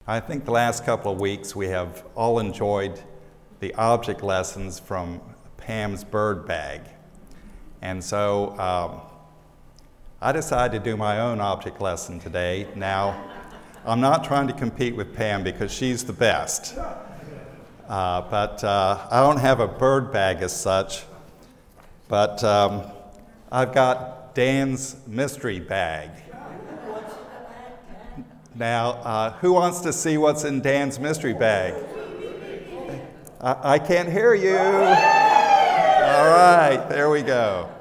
I think the last couple of weeks we have all enjoyed the object lessons from Pam's bird bag. And so I decided to do my own object lesson today. Now, I'm not trying to compete with Pam because she's the best. But I don't have a bird bag as such, but I've got Dan's mystery bag. Now, who wants to see what's in Dan's mystery bag? I can't hear you. All right, there we go.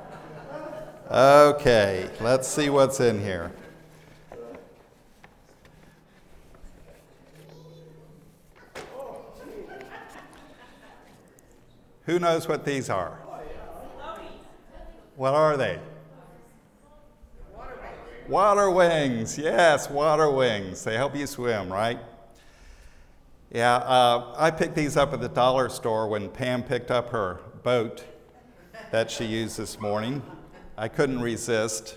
Okay, let's see what's in here. Who knows what these are? What are they? Water wings. Yes, water wings. They help you swim, right? Yeah, I picked these up at the dollar store when Pam picked up her boat that she used this morning. I couldn't resist.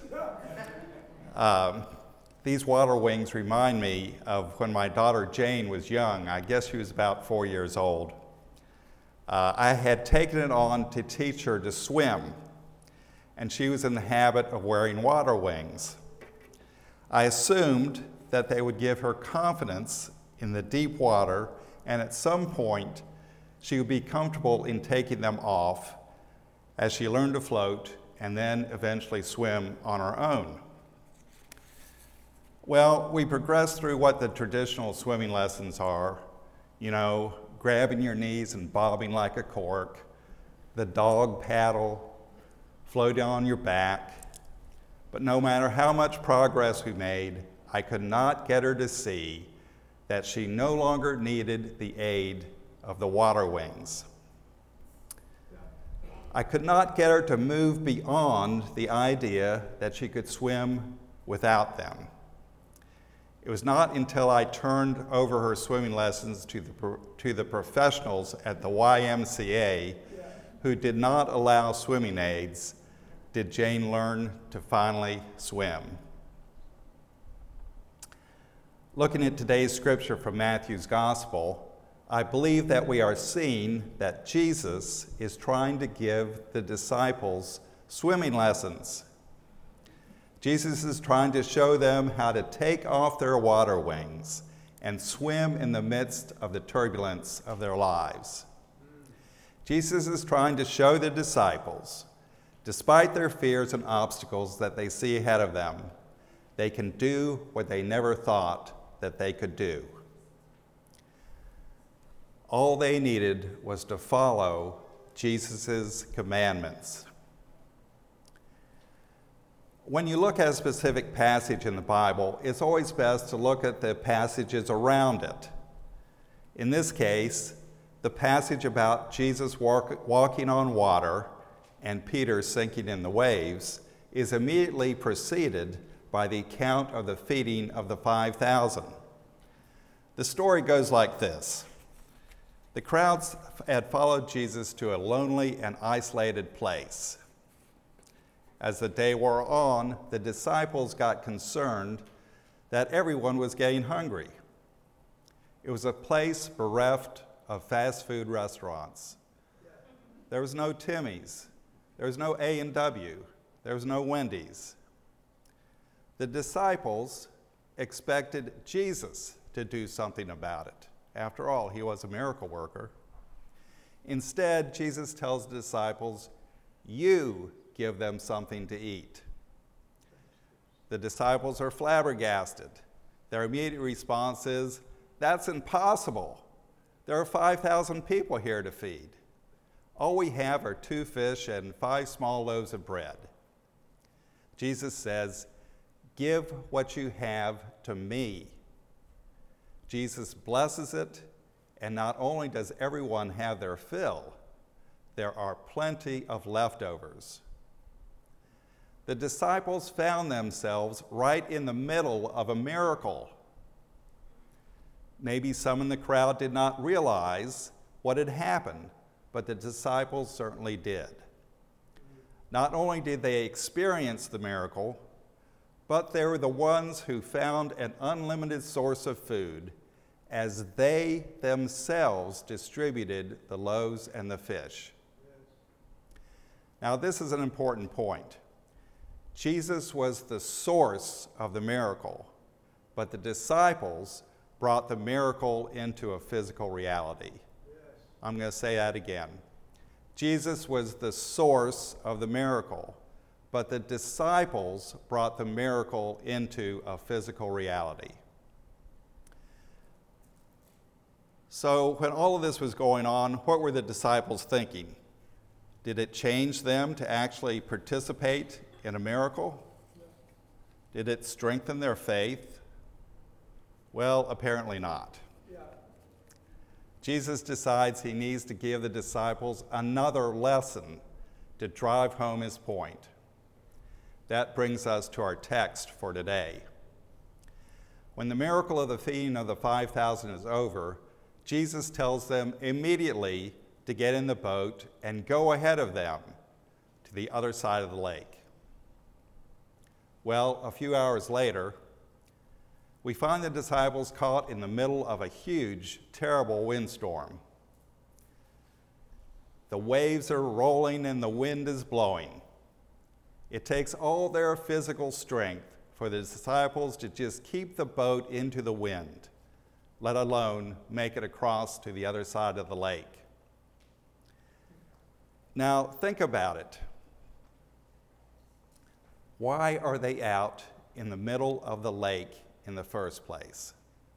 These water wings remind me of when my daughter Jane was young. I guess she was about 4 years old. I had taken it on to teach her to swim, and she was in the habit of wearing water wings. I assumed that they would give her confidence in the deep water, and at some point, she would be comfortable in taking them off as she learned to float and then eventually swim on her own. Well, we progressed through what the traditional swimming lessons are, grabbing your knees and bobbing like a cork, the dog paddle, floating on your back. But no matter how much progress we made, I could not get her to see that she no longer needed the aid of the water wings. I could not get her to move beyond the idea that she could swim without them. It was not until I turned over her swimming lessons to the professionals at the YMCA who did not allow swimming aids did Jane learn to finally swim. Looking at today's scripture from Matthew's Gospel, I believe that we are seeing that Jesus is trying to give the disciples swimming lessons. Jesus is trying to show them how to take off their water wings and swim in the midst of the turbulence of their lives. Jesus is trying to show the disciples, despite their fears and obstacles that they see ahead of them, they can do what they never thought that they could do. All they needed was to follow Jesus' commandments. When you look at a specific passage in the Bible, it's always best to look at the passages around it. In this case, the passage about Jesus walking on water and Peter sinking in the waves is immediately preceded by the account of the feeding of the 5,000. The story goes like this. The crowds had followed Jesus to a lonely and isolated place. As the day wore on, the disciples got concerned that everyone was getting hungry. It was a place bereft of fast food restaurants. There was no Timmy's. There was no A&W. There was no Wendy's. The disciples expected Jesus to do something about it. After all, he was a miracle worker. Instead, Jesus tells the disciples, "You give them something to eat." The disciples are flabbergasted. Their immediate response is, "That's impossible. There are 5,000 people here to feed. All we have are 2 fish and 5 small loaves of bread." Jesus says, "Give what you have to me." Jesus blesses it, and not only does everyone have their fill, there are plenty of leftovers. The disciples found themselves right in the middle of a miracle. Maybe some in the crowd did not realize what had happened, but the disciples certainly did. Not only did they experience the miracle, but they were the ones who found an unlimited source of food as they themselves distributed the loaves and the fish. Now, this is an important point. Jesus was the source of the miracle, but the disciples brought the miracle into a physical reality. I'm going to say that again. Jesus was the source of the miracle, but the disciples brought the miracle into a physical reality. So when all of this was going on, what were the disciples thinking? Did it change them to actually participate in a miracle? Did it strengthen their faith? Well, apparently not. Jesus decides he needs to give the disciples another lesson to drive home his point. That brings us to our text for today. When the miracle of the feeding of the 5,000 is over, Jesus tells them immediately to get in the boat and go ahead of them to the other side of the lake. Well, a few hours later, we find the disciples caught in the middle of a huge, terrible windstorm. The waves are rolling and the wind is blowing. It takes all their physical strength for the disciples to just keep the boat into the wind, let alone make it across to the other side of the lake. Now, think about it. Why are they out in the middle of the lake in the first place?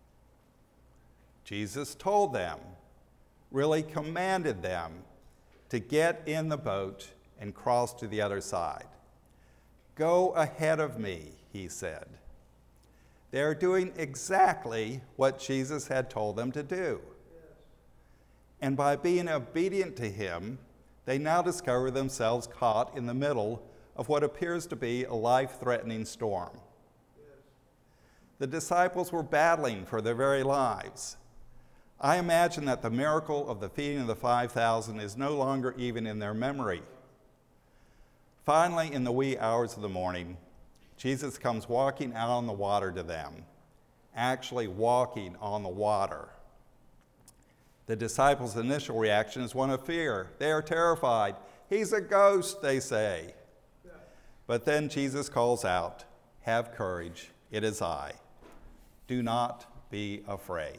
Jesus told them, really commanded them to get in the boat and cross to the other side. Go ahead of me, he said. They're doing exactly what Jesus had told them to do. And by being obedient to him, they now discover themselves caught in the middle of what appears to be a life-threatening storm. The disciples were battling for their very lives. I imagine that the miracle of the feeding of the 5,000 is no longer even in their memory. Finally, in the wee hours of the morning, Jesus comes walking out on the water to them, actually walking on the water. The disciples' initial reaction is one of fear. They are terrified. He's a ghost, they say. But then Jesus calls out, "Have courage, it is I. Do not be afraid."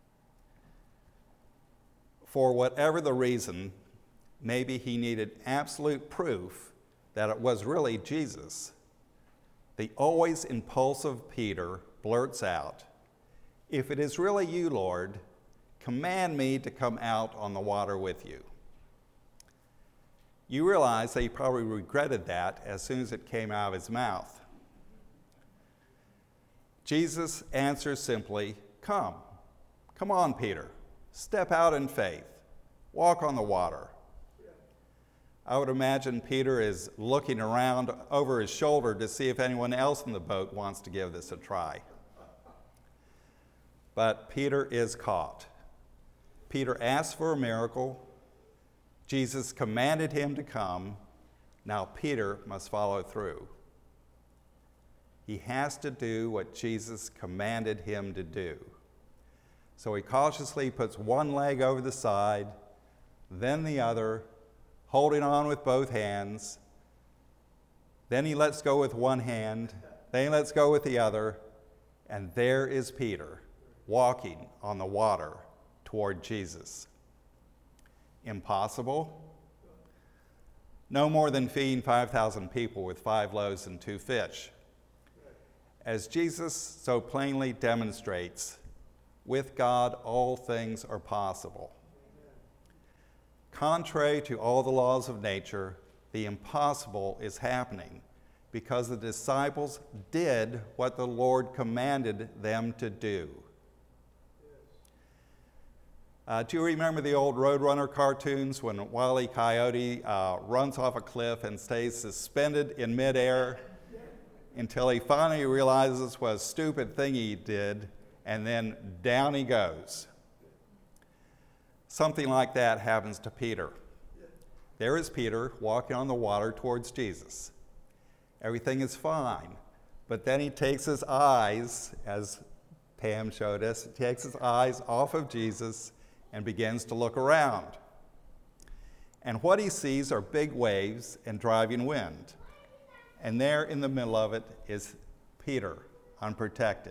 For whatever the reason, maybe he needed absolute proof that it was really Jesus. The always impulsive Peter blurts out, "If it is really you, Lord, command me to come out on the water with you." You realize that he probably regretted that as soon as it came out of his mouth. Jesus answers simply, "Come. Come on, Peter. Step out in faith. Walk on the water." I would imagine Peter is looking around over his shoulder to see if anyone else in the boat wants to give this a try. But Peter is caught. Peter asked for a miracle. Jesus commanded him to come. Now Peter must follow through. He has to do what Jesus commanded him to do. So he cautiously puts one leg over the side, then the other, holding on with both hands. Then he lets go with one hand, then he lets go with the other, and there is Peter walking on the water toward Jesus. Impossible? No more than feeding 5,000 people with 5 loaves and 2 fish. As Jesus so plainly demonstrates, with God all things are possible. Contrary to all the laws of nature, the impossible is happening because the disciples did what the Lord commanded them to do. Do you remember the old Roadrunner cartoons when Wile E. Coyote runs off a cliff and stays suspended in midair until he finally realizes what a stupid thing he did, and then down he goes? Something like that happens to Peter. There is Peter walking on the water towards Jesus. Everything is fine, but then he takes his eyes, as Pam showed us, he takes his eyes off of Jesus and begins to look around. And what he sees are big waves and driving wind. And there in the middle of it is Peter, unprotected.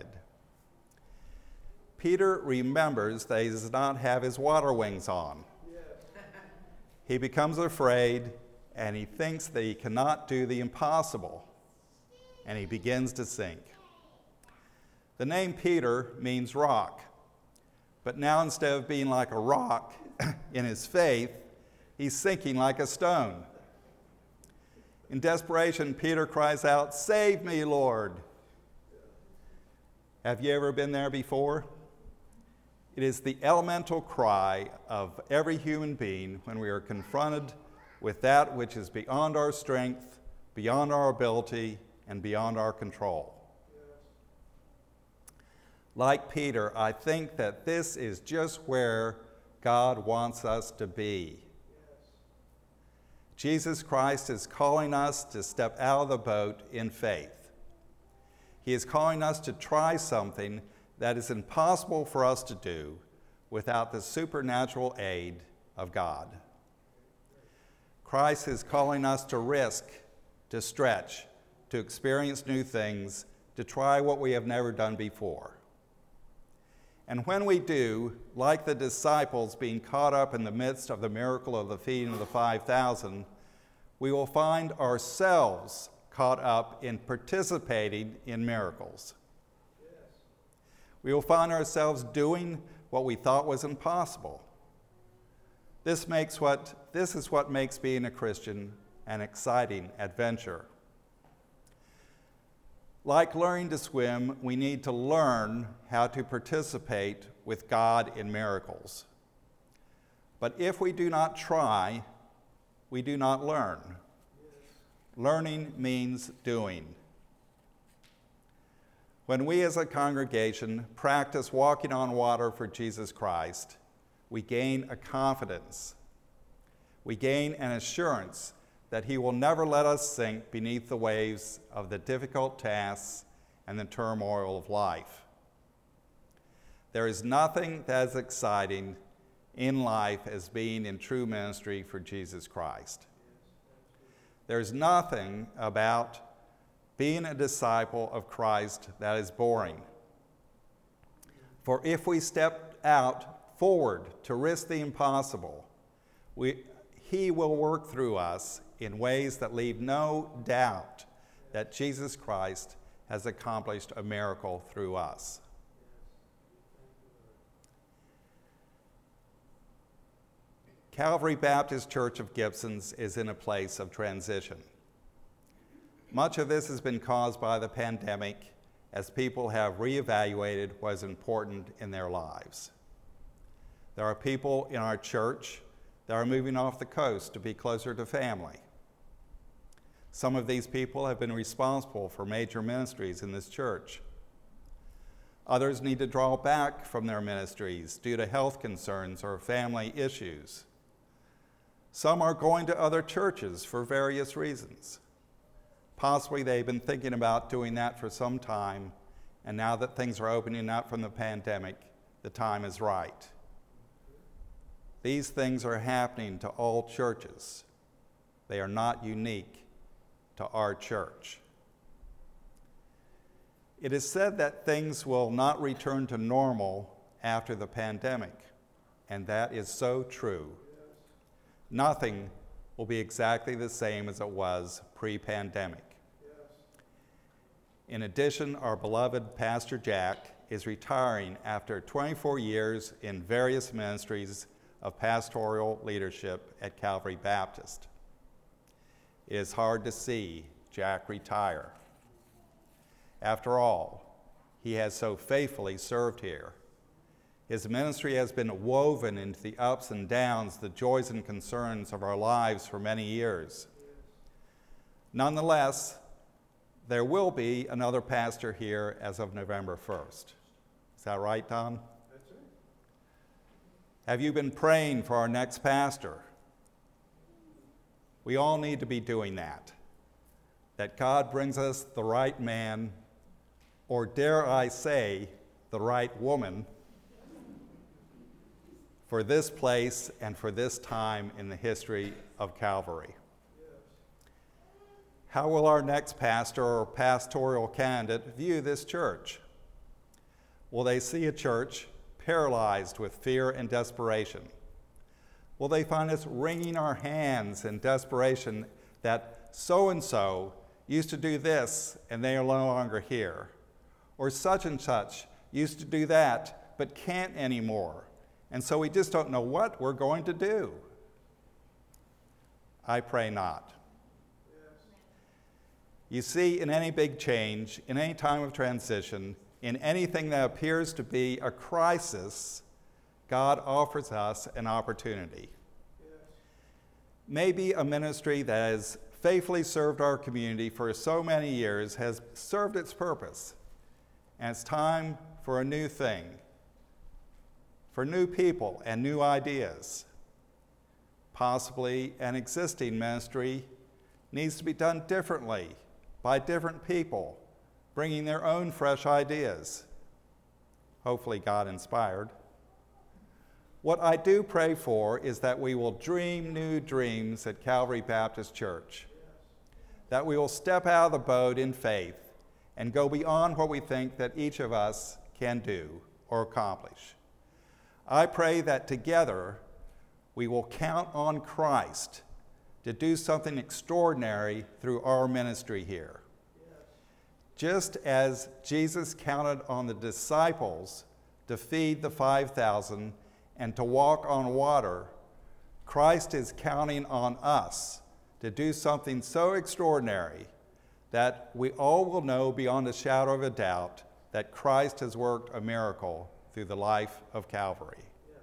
Peter remembers that he does not have his water wings on. He becomes afraid, and he thinks that he cannot do the impossible, and he begins to sink. The name Peter means rock, but now instead of being like a rock in his faith, he's sinking like a stone. In desperation, Peter cries out, "Save me, Lord!" Have you ever been there before? It is the elemental cry of every human being when we are confronted with that which is beyond our strength, beyond our ability, and beyond our control. Like Peter, I think that this is just where God wants us to be. Jesus Christ is calling us to step out of the boat in faith. He is calling us to try something that is impossible for us to do without the supernatural aid of God. Christ is calling us to risk, to stretch, to experience new things, to try what we have never done before. And when we do, like the disciples being caught up in the midst of the miracle of the feeding of the 5,000, we will find ourselves caught up in participating in miracles. We will find ourselves doing what we thought was impossible. This is what makes being a Christian an exciting adventure. Like learning to swim, we need to learn how to participate with God in miracles. But if we do not try, we do not learn. Learning means doing. When we as a congregation practice walking on water for Jesus Christ, we gain a confidence. We gain an assurance that he will never let us sink beneath the waves of the difficult tasks and the turmoil of life. There is nothing that is exciting in life as being in true ministry for Jesus Christ. There's nothing about being a disciple of Christ that is boring. For if we step out forward to risk the impossible, he will work through us in ways that leave no doubt that Jesus Christ has accomplished a miracle through us. Calvary Baptist Church of Gibsons is in a place of transition. Much of this has been caused by the pandemic as people have reevaluated what is important in their lives. There are people in our church that are moving off the coast to be closer to family. Some of these people have been responsible for major ministries in this church. Others need to draw back from their ministries due to health concerns or family issues. Some are going to other churches for various reasons. Possibly they've been thinking about doing that for some time, and now that things are opening up from the pandemic, the time is right. These things are happening to all churches. They are not unique to our church. It is said that things will not return to normal after the pandemic, and that is so true. Nothing will be exactly the same as it was pre-pandemic. In addition, our beloved Pastor Jack is retiring after 24 years in various ministries of pastoral leadership at Calvary Baptist. It is hard to see Jack retire. After all, he has so faithfully served here. His ministry has been woven into the ups and downs, the joys and concerns of our lives for many years. Nonetheless, there will be another pastor here as of November 1st. Is that right, Don? That's right. Have you been praying for our next pastor? We all need to be doing that God brings us the right man, or dare I say, the right woman for this place and for this time in the history of Calvary. How will our next pastor or pastoral candidate view this church? Will they see a church paralyzed with fear and desperation? Will they find us wringing our hands in desperation that so-and-so used to do this and they are no longer here? Or such and such used to do that but can't anymore, and so we just don't know what we're going to do? I pray not. You see, in any big change, in any time of transition, in anything that appears to be a crisis, God offers us an opportunity. Maybe a ministry that has faithfully served our community for so many years has served its purpose, and it's time for a new thing, for new people and new ideas. Possibly an existing ministry needs to be done differently by different people, bringing their own fresh ideas, hopefully God-inspired. What I do pray for is that we will dream new dreams at Calvary Baptist Church, that we will step out of the boat in faith and go beyond what we think that each of us can do or accomplish. I pray that together we will count on Christ to do something extraordinary through our ministry here. Just as Jesus counted on the disciples to feed the 5,000 and to walk on water, Christ is counting on us to do something so extraordinary that we all will know beyond a shadow of a doubt that Christ has worked a miracle through the life of Calvary.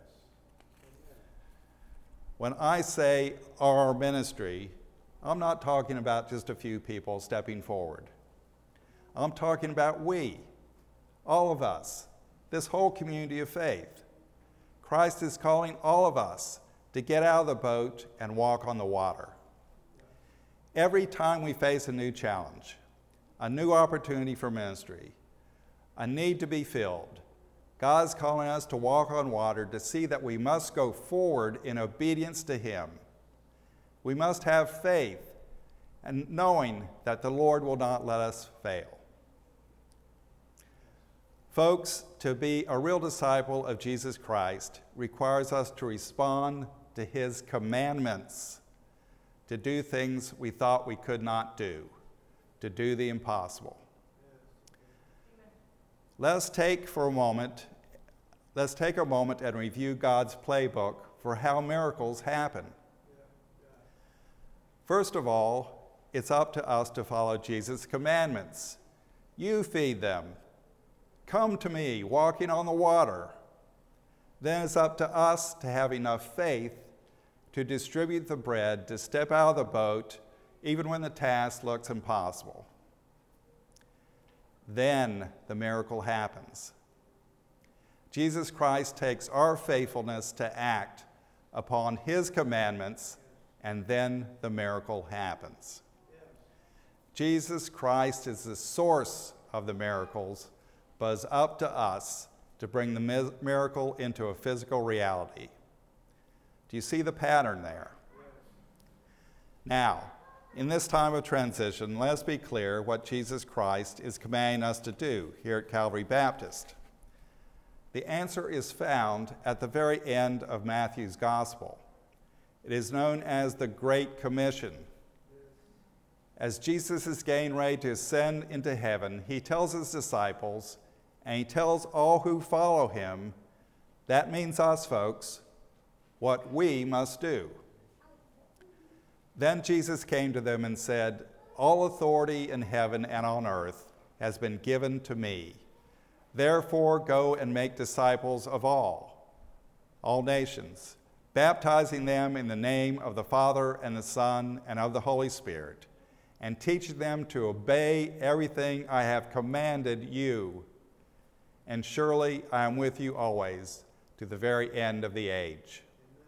When I say our ministry, I'm not talking about just a few people stepping forward. I'm talking about we, all of us, this whole community of faith. Christ is calling all of us to get out of the boat and walk on the water. Every time we face a new challenge, a new opportunity for ministry, a need to be filled, God's calling us to walk on water to see that we must go forward in obedience to Him. We must have faith and knowing that the Lord will not let us fail. Folks, to be a real disciple of Jesus Christ requires us to respond to His commandments, to do things we thought we could not do, to do the impossible. Let's take a moment and review God's playbook for how miracles happen. First of all, it's up to us to follow Jesus' commandments. You feed them. Come to me, walking on the water. Then it's up to us to have enough faith to distribute the bread, to step out of the boat, even when the task looks impossible. Then the miracle happens. Jesus Christ takes our faithfulness to act upon His commandments, and then the miracle happens. Jesus Christ is the source of the miracles, but it's up to us to bring the miracle into a physical reality. Do you see the pattern there? Now, in this time of transition, let's be clear what Jesus Christ is commanding us to do here at Calvary Baptist. The answer is found at the very end of Matthew's Gospel. It is known as the Great Commission. As Jesus is getting ready to ascend into heaven, He tells His disciples, and He tells all who follow Him, that means us folks, what we must do. Then Jesus came to them and said, "All authority in heaven and on earth has been given to me. Therefore go and make disciples of all nations, baptizing them in the name of the Father and the Son and of the Holy Spirit, and teaching them to obey everything I have commanded you. And surely I am with you always to the very end of the age."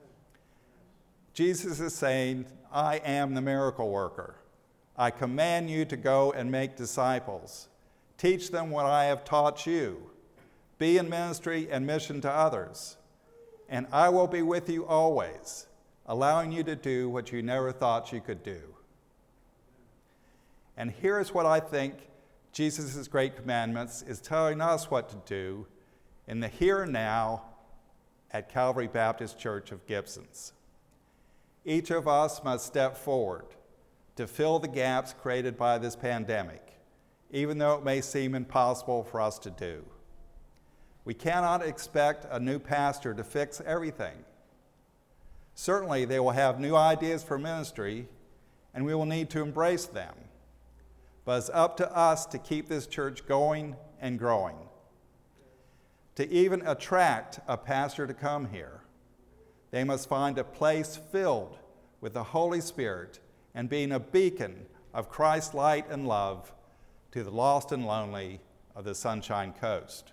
Jesus is saying, I am the miracle worker. I command you to go and make disciples. Teach them what I have taught you. Be in ministry and mission to others, and I will be with you always, allowing you to do what you never thought you could do. And here's what I think Jesus' great commandments is telling us what to do in the here and now at Calvary Baptist Church of Gibsons. Each of us must step forward to fill the gaps created by this pandemic, even though it may seem impossible for us to do. We cannot expect a new pastor to fix everything. Certainly, they will have new ideas for ministry, and we will need to embrace them. But it's up to us to keep this church going and growing. To even attract a pastor to come here, they must find a place filled with the Holy Spirit and being a beacon of Christ's light and love to the lost and lonely of the Sunshine Coast.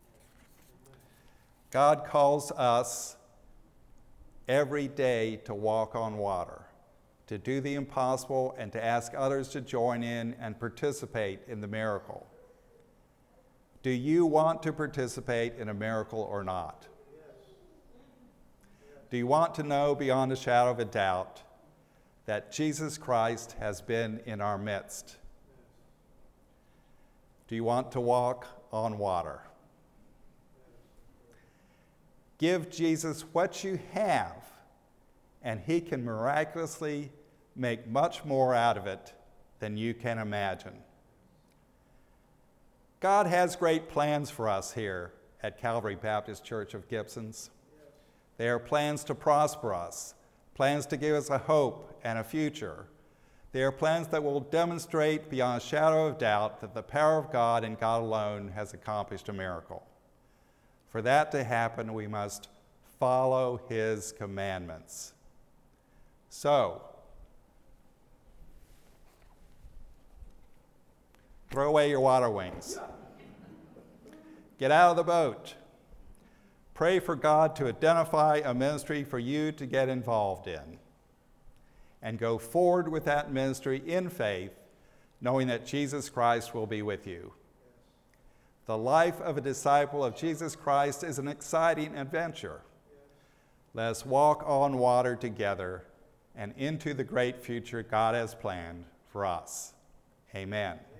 God calls us every day to walk on water, to do the impossible, and to ask others to join in and participate in the miracle. Do you want to participate in a miracle or not? Do you want to know beyond a shadow of a doubt that Jesus Christ has been in our midst? Do you want to walk on water? Give Jesus what you have, and he can miraculously make much more out of it than you can imagine. God has great plans for us here at Calvary Baptist Church of Gibsons. They are plans to prosper us, plans to give us a hope and a future. They are plans that will demonstrate beyond a shadow of doubt that the power of God and God alone has accomplished a miracle. For that to happen, we must follow his commandments. So, throw away your water wings. Get out of the boat. Pray for God to identify a ministry for you to get involved in. And go forward with that ministry in faith, knowing that Jesus Christ will be with you. The life of a disciple of Jesus Christ is an exciting adventure. Let us walk on water together and into the great future God has planned for us. Amen.